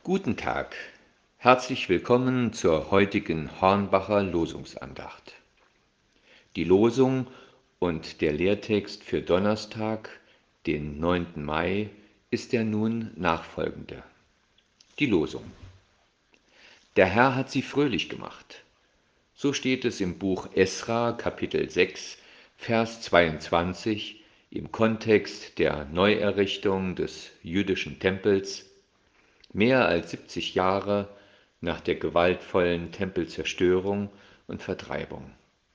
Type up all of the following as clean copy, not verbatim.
Guten Tag, herzlich willkommen zur heutigen Hornbacher Losungsandacht. Die Losung und der Lehrtext für Donnerstag, den 9. Mai, ist der nun nachfolgende. Die Losung. Der Herr hat sie fröhlich gemacht. So steht es im Buch Esra, Kapitel 6, Vers 22 im Kontext der Neuerrichtung des jüdischen Tempels, mehr als 70 Jahre nach der gewaltvollen Tempelzerstörung und Vertreibung.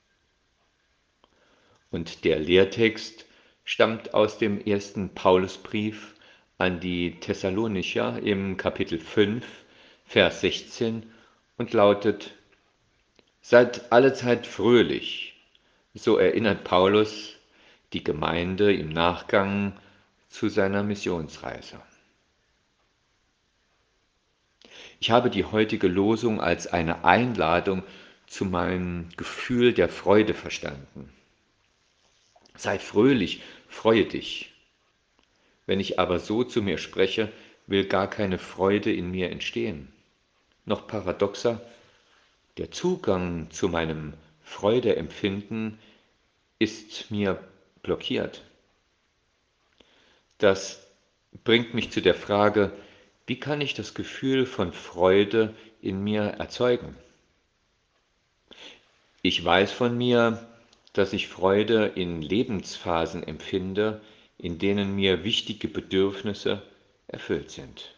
Und der Lehrtext stammt aus dem ersten Paulusbrief an die Thessalonicher im Kapitel 5, Vers 16 und lautet: Seid allezeit fröhlich, so erinnert Paulus die Gemeinde im Nachgang zu seiner Missionsreise. Ich habe die heutige Losung als eine Einladung zu meinem Gefühl der Freude verstanden. Sei fröhlich, freue dich. Wenn ich aber so zu mir spreche, will gar keine Freude in mir entstehen. Noch paradoxer, der Zugang zu meinem Freudeempfinden ist mir blockiert. Das bringt mich zu der Frage, wie kann ich das Gefühl von Freude in mir erzeugen? Ich weiß von mir, dass ich Freude in Lebensphasen empfinde, in denen mir wichtige Bedürfnisse erfüllt sind.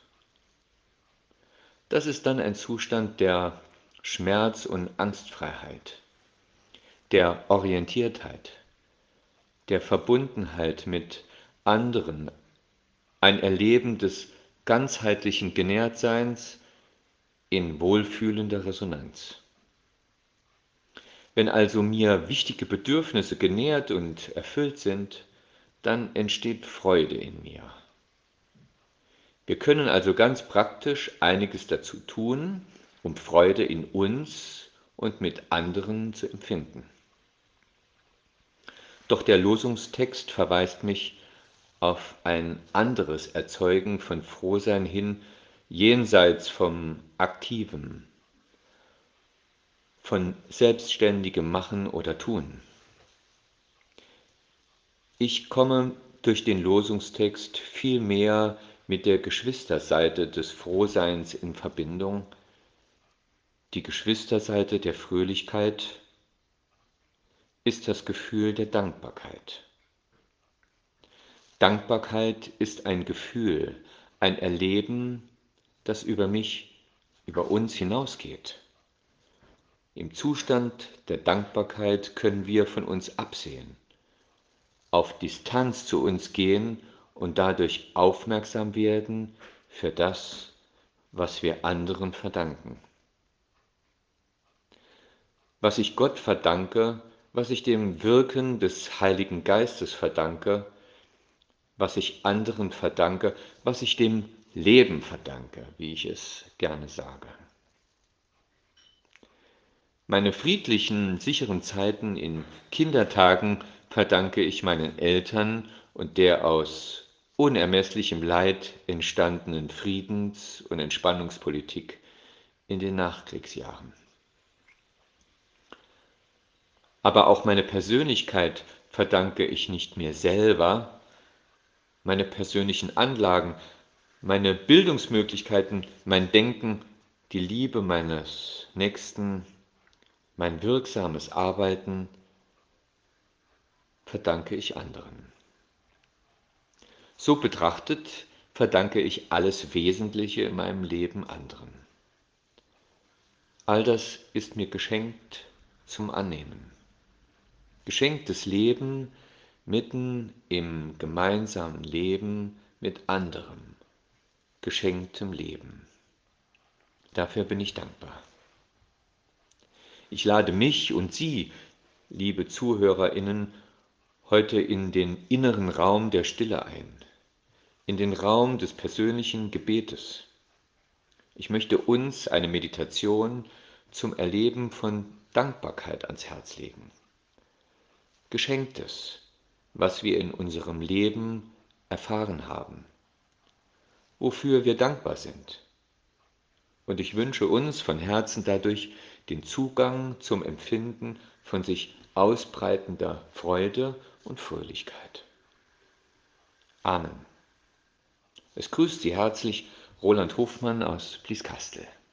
Das ist dann ein Zustand der Schmerz- und Angstfreiheit, der Orientiertheit, der Verbundenheit mit anderen, ein Erleben des ganzheitlichen Genährtseins in wohlfühlender Resonanz. Wenn also mir wichtige Bedürfnisse genährt und erfüllt sind, dann entsteht Freude in mir. Wir können also ganz praktisch einiges dazu tun, um Freude in uns und mit anderen zu empfinden. Doch der Losungstext verweist mich auf ein anderes Erzeugen von Frohsein hin, jenseits vom Aktiven, von selbstständigem Machen oder Tun. Ich komme durch den Losungstext viel mehr mit der Geschwisterseite des Frohseins in Verbindung. Die Geschwisterseite der Fröhlichkeit ist das Gefühl der Dankbarkeit. Dankbarkeit ist ein Gefühl, ein Erleben, das über mich, über uns hinausgeht. Im Zustand der Dankbarkeit können wir von uns absehen, auf Distanz zu uns gehen und dadurch aufmerksam werden für das, was wir anderen verdanken. Was ich Gott verdanke, was ich dem Wirken des Heiligen Geistes verdanke, was ich anderen verdanke, was ich dem Leben verdanke, wie ich es gerne sage. Meine friedlichen, sicheren Zeiten in Kindertagen verdanke ich meinen Eltern und der aus unermesslichem Leid entstandenen Friedens- und Entspannungspolitik in den Nachkriegsjahren. Aber auch meine Persönlichkeit verdanke ich nicht mir selber, meine persönlichen Anlagen, meine Bildungsmöglichkeiten, mein Denken, die Liebe meines Nächsten, mein wirksames Arbeiten verdanke ich anderen. So betrachtet verdanke ich alles Wesentliche in meinem Leben anderen. All das ist mir geschenkt zum Annehmen. Geschenktes Leben mitten im gemeinsamen Leben mit anderem, geschenktem Leben. Dafür bin ich dankbar. Ich lade mich und Sie, liebe ZuhörerInnen, heute in den inneren Raum der Stille ein, in den Raum des persönlichen Gebetes. Ich möchte uns eine Meditation zum Erleben von Dankbarkeit ans Herz legen. Geschenktes, was wir in unserem Leben erfahren haben, wofür wir dankbar sind. Und ich wünsche uns von Herzen dadurch den Zugang zum Empfinden von sich ausbreitender Freude und Fröhlichkeit. Amen. Es grüßt Sie herzlich Roland Hofmann aus Blieskastel.